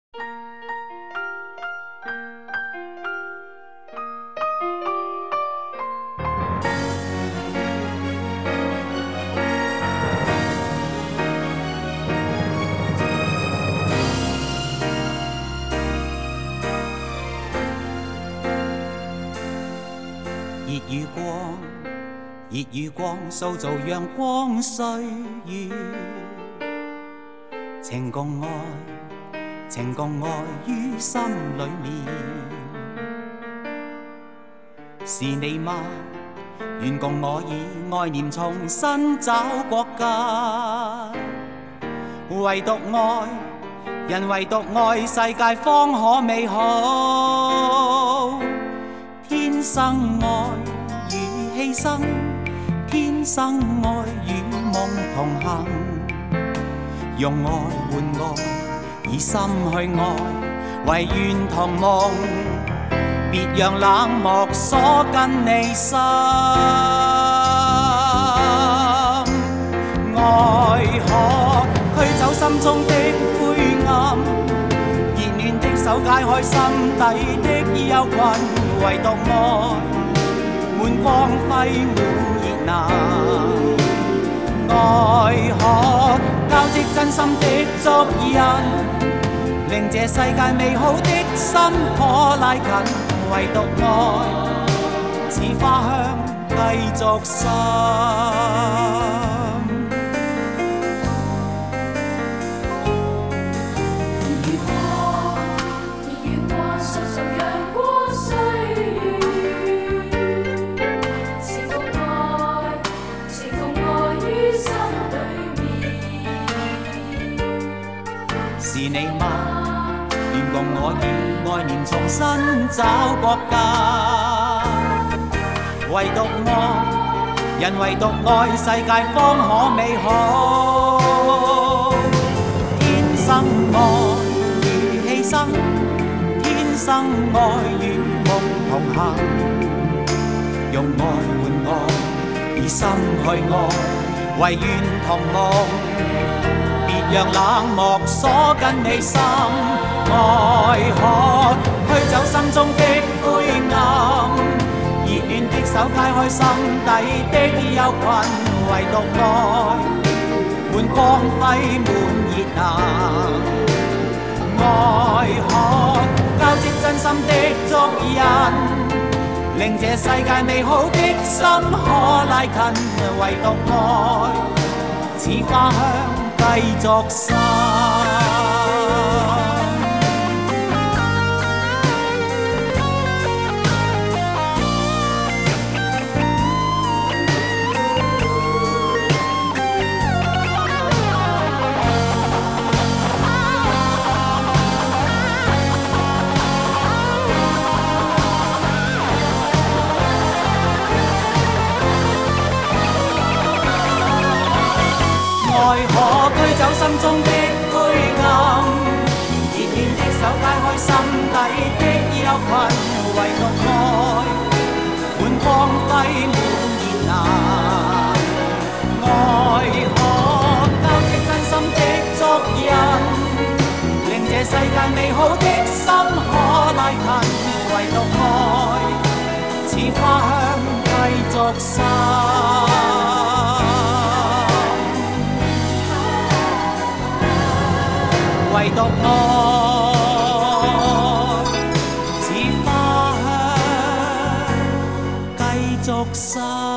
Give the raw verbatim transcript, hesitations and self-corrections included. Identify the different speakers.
Speaker 1: 热与光，热与光，塑造阳光岁月。情共爱，情共爱于心里面。是你吗？愿共我以爱念重新找国家。唯独爱，人唯独爱，世界方可美好。天生爱与牺牲，天生爱与梦同行。用愛換愛，以心去愛，唯願同夢。別讓冷漠鎖緊你心。愛可驅走心中的灰暗，熱暖的手解開心底的憂困。唯獨愛滿光輝滿熱鬧。愛可交織真心的足印，令這世界美好的心可拉近。唯獨愛似花香繼續滲。是你嗎？願共我以愛念重新找國家。唯獨愛，人唯獨愛，世界方可美好。天生愛與犧牲，天生愛與夢同行。用愛換愛，以心去愛，唯願同夢。讓冷漠鎖緊你心，愛可驅走心中的灰暗，熱暖的手解開心底的憂困。唯獨愛滿光輝滿熱鬧，愛可交織真心的足印，令這世界美好的心可拉近。唯獨愛似花香繼續滲。愛可驅走心中的灰暗，熱暖的手解開心底的憂困。唯獨愛滿光輝滿熱鬧，愛可交織真心的足印，令這世界美好的心可拉近。唯獨愛似花香繼續滲。唯獨愛似花香繼續滲。